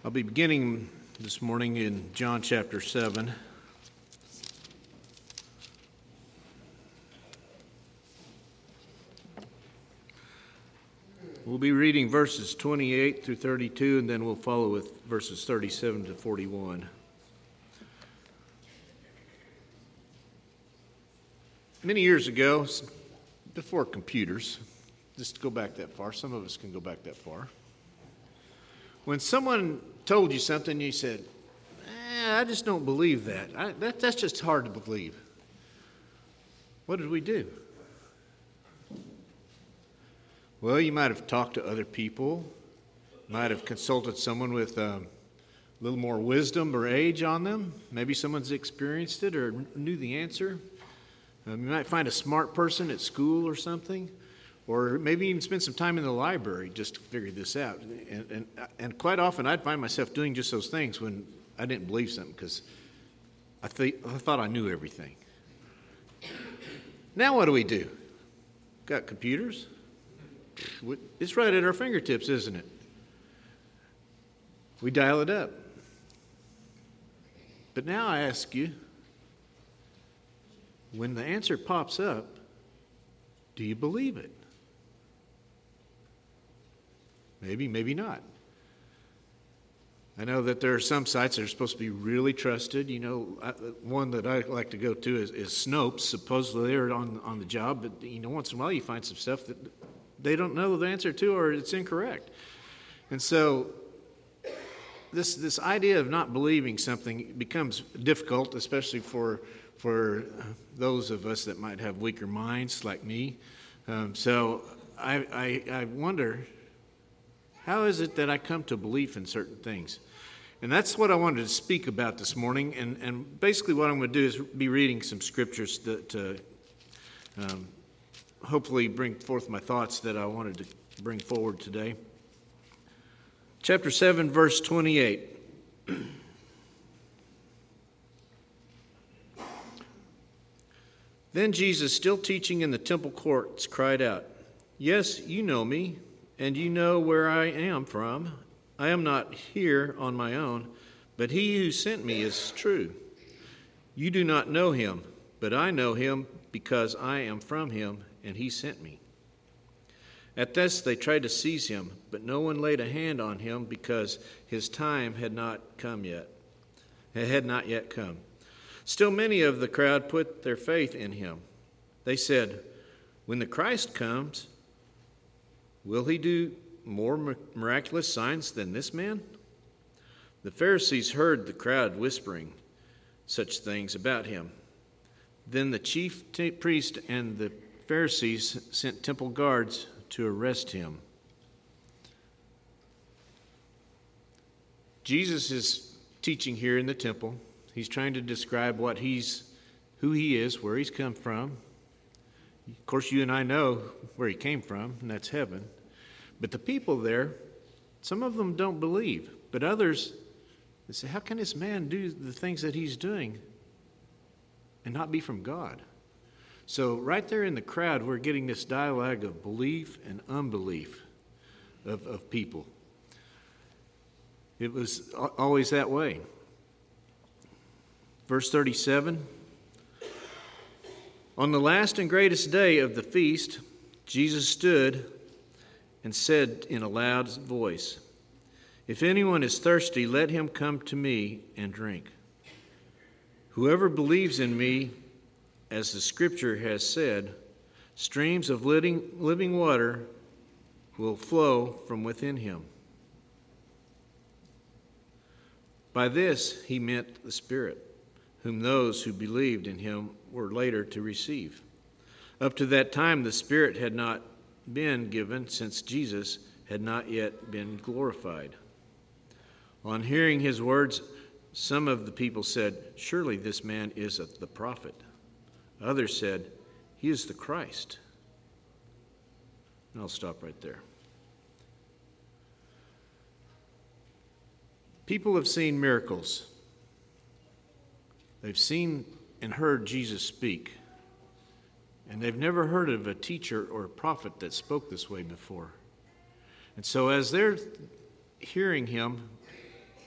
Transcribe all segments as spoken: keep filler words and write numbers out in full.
I'll be beginning this morning in John chapter seven. We'll be reading verses twenty-eight through thirty-two, and then we'll follow with verses thirty-seven to forty-one. Many years ago, before computers, just to go back that far, some of us can go back that far, when someone told you something, you said, eh, I just don't believe that. I, that. That's just hard to believe. What did we do? Well, you might have talked to other people, might have consulted someone with um, a little more wisdom or age on them. Maybe someone's experienced it or knew the answer. Um, you might find a smart person at school or something, or maybe even spend some time in the library just to figure this out. And, and, and quite often I'd find myself doing just those things when I didn't believe something because I, th- I thought I knew everything. Now what do we do? Got computers? It's right at our fingertips, isn't it? We dial it up. But now I ask you, when the answer pops up, do you believe it? Maybe, maybe not. I know that there are some sites that are supposed to be really trusted. You know, one that I like to go to is, is Snopes. Supposedly they're on, on the job, but you know, once in a while you find some stuff that they don't know the answer to, or it's incorrect. And so this this idea of not believing something becomes difficult, especially for for those of us that might have weaker minds like me. Um, so I, I I wonder, how is it that I come to belief in certain things? And that's what I wanted to speak about this morning. And, and basically what I'm going to do is be reading some scriptures that uh, um, hopefully bring forth my thoughts that I wanted to bring forward today. Chapter seven, verse twenty-eight. Then Jesus, still teaching in the temple courts, cried out, "Yes, you know me, and you know where I am from. I am not here on my own, but he who sent me is true. You do not know him, but I know him because I am from him, and he sent me." At this they tried to seize him, but no one laid a hand on him because his time had not come yet. It had not yet come. Still many of the crowd put their faith in him. They said, "When the Christ comes, will he do more miraculous signs than this man?" The Pharisees heard the crowd whispering such things about him. Then the chief t- priest and the Pharisees sent temple guards to arrest him. Jesus is teaching here in the temple. He's trying to describe what he's, who he is, where he's come from. Of course, you and I know where he came from, and that's heaven. But the people there, some of them don't believe, but others, they say, how can this man do the things that he's doing and not be from God? So right there in the crowd, we're getting this dialogue of belief and unbelief of, of people. It was always that way. Verse thirty-seven, on the last and greatest day of the feast, Jesus stood and said in a loud voice, "If anyone is thirsty, let him come to me and drink. Whoever believes in me, as the scripture has said, streams of living, living water will flow from within him." By this he meant the Spirit, whom those who believed in him were later to receive. Up to that time the Spirit had not been given, since Jesus had not yet been glorified. On hearing his words, some of the people said, "Surely this man is the prophet." Others said, "He is the Christ." And I'll stop right there. People have seen miracles. They've seen and heard Jesus speak. And they've never heard of a teacher or a prophet that spoke this way before. And so as they're hearing him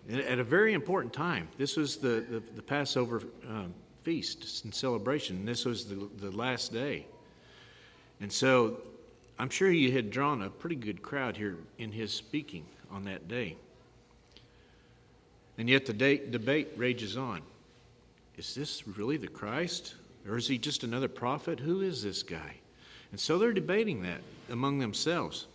at a very important time. This was the, the, the Passover um, feast and celebration. This was the, the last day. And so I'm sure he had drawn a pretty good crowd here in his speaking on that day. And yet the day, debate rages on. Is this really the Christ? Or is he just another prophet? Who is this guy? And so they're debating that among themselves.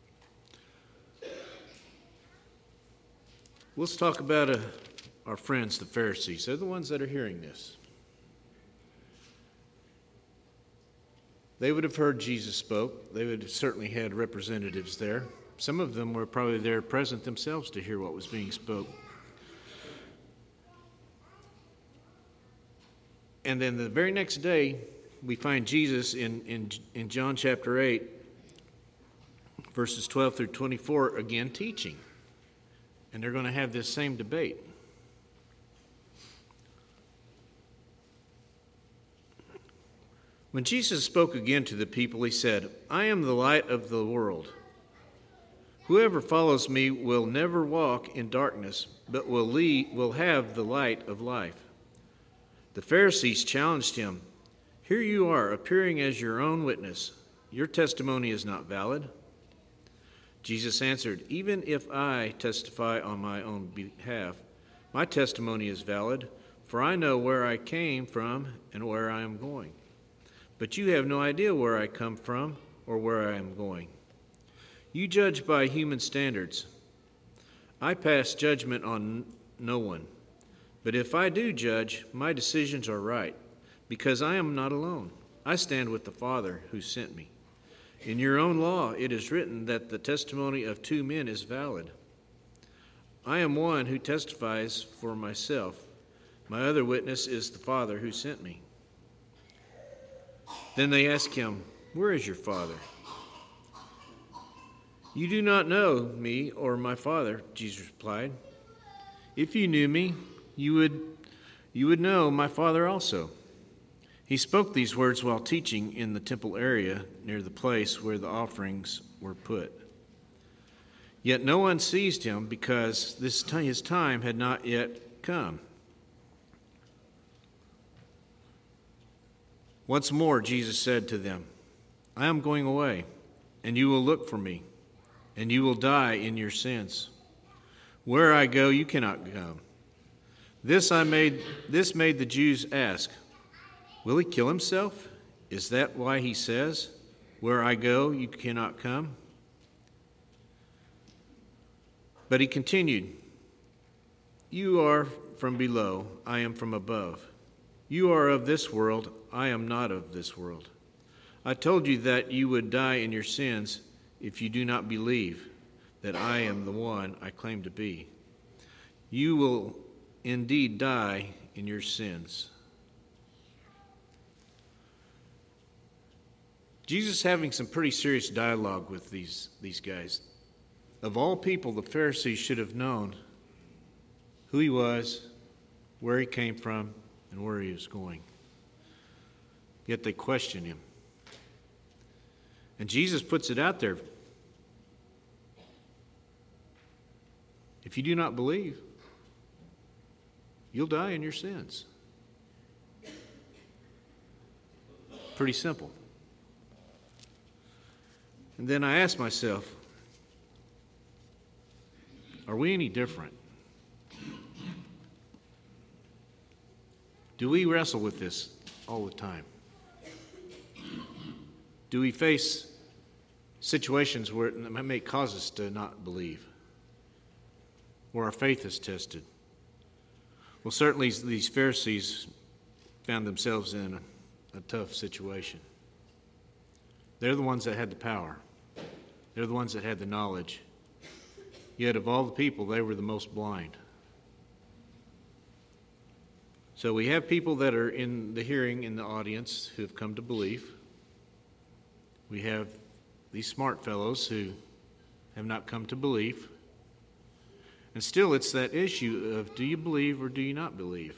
Let's talk about uh, our friends, the Pharisees. They're the ones that are hearing this. They would have heard Jesus spoke. They would have certainly had representatives there. Some of them were probably there present themselves to hear what was being spoke. And then the very next day, we find Jesus in, in, in John chapter eight, verses twelve through twenty-four, again teaching. And they're going to have this same debate. When Jesus spoke again to the people, he said, "I am the light of the world. Whoever follows me will never walk in darkness, but will lead, will have the light of life." The Pharisees challenged him, "Here you are, appearing as your own witness. Your testimony is not valid." Jesus answered, "Even if I testify on my own behalf, my testimony is valid, for I know where I came from and where I am going. But you have no idea where I come from or where I am going. You judge by human standards. I pass judgment on no one. But if I do judge, my decisions are right, because I am not alone. I stand with the Father who sent me. In your own law, it is written that the testimony of two men is valid. I am one who testifies for myself. My other witness is the Father who sent me." Then they asked him, "Where is your Father?" "You do not know me or my Father," Jesus replied. "If you knew me, you would, you would know my Father also." He spoke these words while teaching in the temple area near the place where the offerings were put. Yet no one seized him because this t- his time had not yet come. Once more, Jesus said to them, "I am going away, and you will look for me, and you will die in your sins. Where I go, you cannot come." This I made. This made the Jews ask, "Will he kill himself? Is that why he says, 'Where I go, you cannot come'?" But he continued, "You are from below, I am from above. You are of this world, I am not of this world. I told you that you would die in your sins if you do not believe that I am the one I claim to be. You will indeed die in your sins." Jesus is having some pretty serious dialogue with these, these guys. Of all people, the Pharisees should have known who he was, where he came from, and where he was going. Yet they question him. And Jesus puts it out there. If you do not believe, you'll die in your sins. Pretty simple. And then I ask myself, are we any different? Do we wrestle with this all the time? Do we face situations where it may cause us to not believe, where our faith is tested? Well, certainly these Pharisees found themselves in a, a tough situation. They're the ones that had the power. They're the ones that had the knowledge. Yet of all the people, they were the most blind. So we have people that are in the hearing, in the audience, who have come to believe. We have these smart fellows who have not come to believe. And still it's that issue of, do you believe or do you not believe?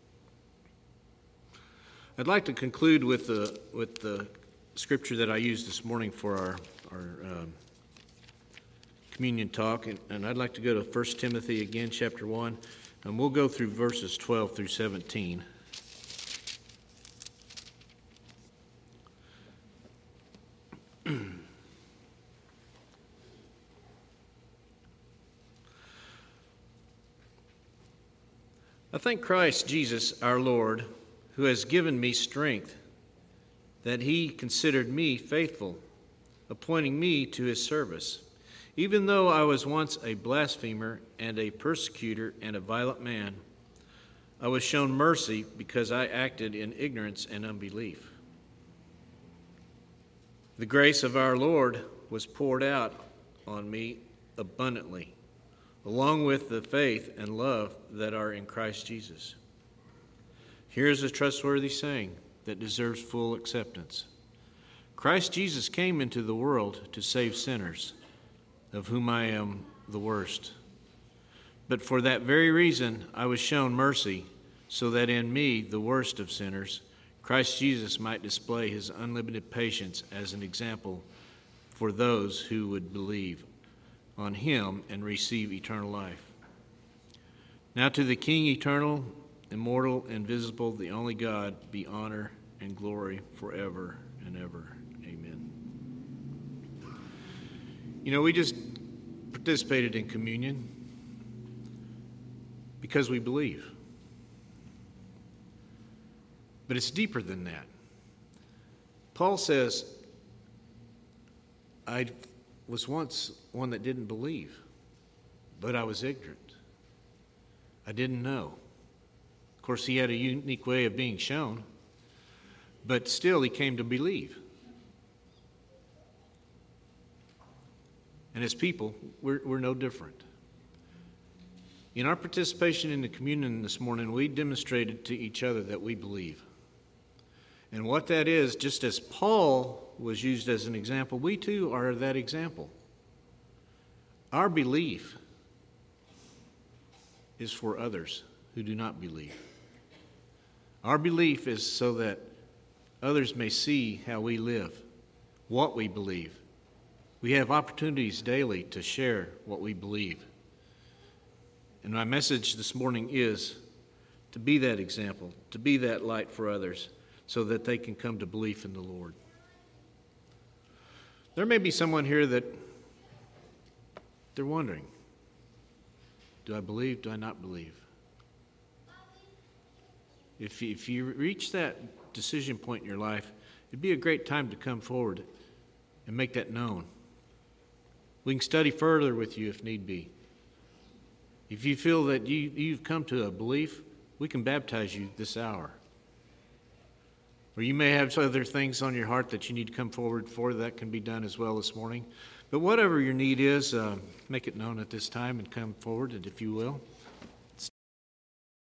I'd like to conclude with the with the scripture that I used this morning for our, our um, communion talk, and, and I'd like to go to First Timothy again, chapter one, and we'll go through verses twelve through seventeen. I thank Christ Jesus our Lord, who has given me strength, that he considered me faithful, appointing me to his service. Even though I was once a blasphemer and a persecutor and a violent man, I was shown mercy because I acted in ignorance and unbelief. The grace of our Lord was poured out on me abundantly, along with the faith and love that are in Christ Jesus. Here's a trustworthy saying that deserves full acceptance. Christ Jesus came into the world to save sinners, of whom I am the worst. But for that very reason I was shown mercy, so that in me, the worst of sinners, Christ Jesus might display his unlimited patience as an example for those who would believe on him and receive eternal life. Now to the King, eternal, immortal, invisible, the only God, be honor and glory forever and ever. Amen. You know, we just participated in communion because we believe. But it's deeper than that. Paul says, I was once one that didn't believe, but I was ignorant. I didn't know. Of course, he had a unique way of being shown, but still he came to believe. And as people, we're, we're no different. In our participation in the communion this morning, we demonstrated to each other that we believe. And what that is, just as Paul was used as an example, we too are that example. Our belief is for others who do not believe. Our belief is so that others may see how we live, what we believe. We have opportunities daily to share what we believe. And my message this morning is to be that example, to be that light for others, so that they can come to belief in the Lord. There may be someone here that they're wondering, do I believe, do I not believe? If you, if you reach that decision point in your life, it'd be a great time to come forward and make that known. We can study further with you if need be. If you feel that you, you've come to a belief, we can baptize you this hour. Or you may have other things on your heart that you need to come forward for. That can be done as well this morning. But whatever your need is, uh, make it known at this time and come forward, and if you will.